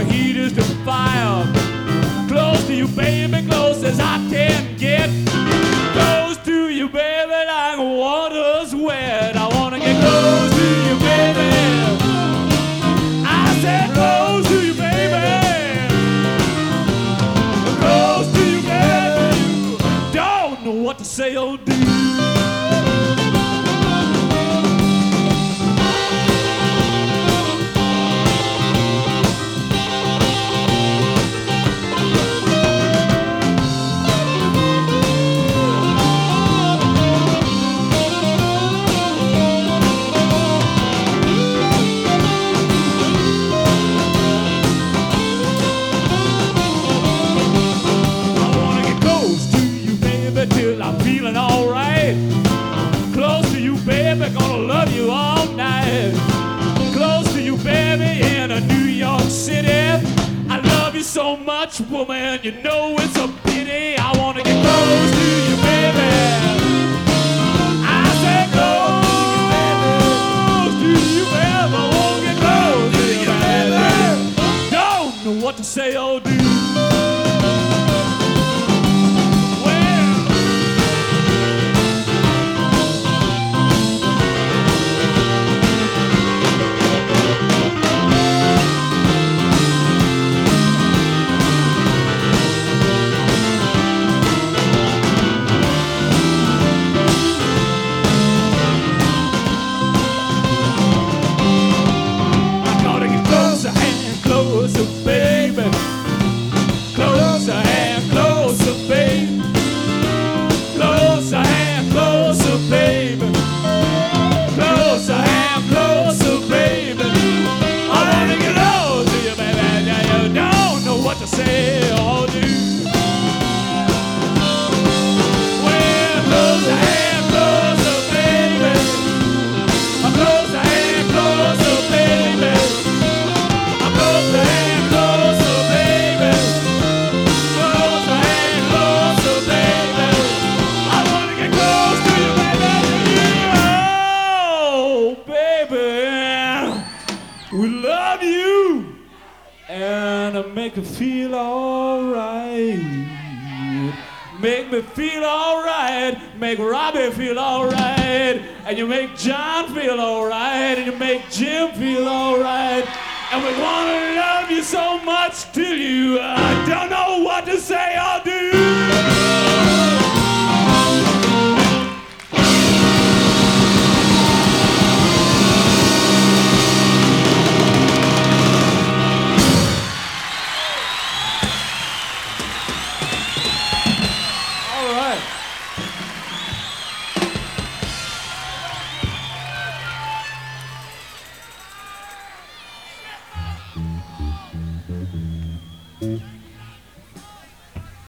heat is the fire. Close to you, baby, close as I can get. Close to you, baby, like water's wet. I wanna get close to you, baby. I said close to you, baby. Close to you, baby. Don't know what to say or do. Till I'm feeling alright. Close to you, baby, gonna love you all night. Close to you, baby, in a New York City. I love you so much, woman, you know it's a pity. I wanna get close to you, baby. I said close to you, baby. I wanna get close to you, baby. Don't know what to say or do. Closer, baby. Closer and closer, baby. Closer and closer, baby. Closer and closer, baby. I wanna get close to you, baby. You don't know what to say or do. Well, closer and closer, baby. Closer and closer, baby. Closer and closer, baby. Closer and closer, baby. I wanna get close to you, baby. Oh, baby, we love you and make me feel alright. Make me feel alright. Make Robbie feel alright. And you make John feel alright. And you make Jim feel alright. And we want to love you so much till you don't know what to say or do. All right. Mm-hmm.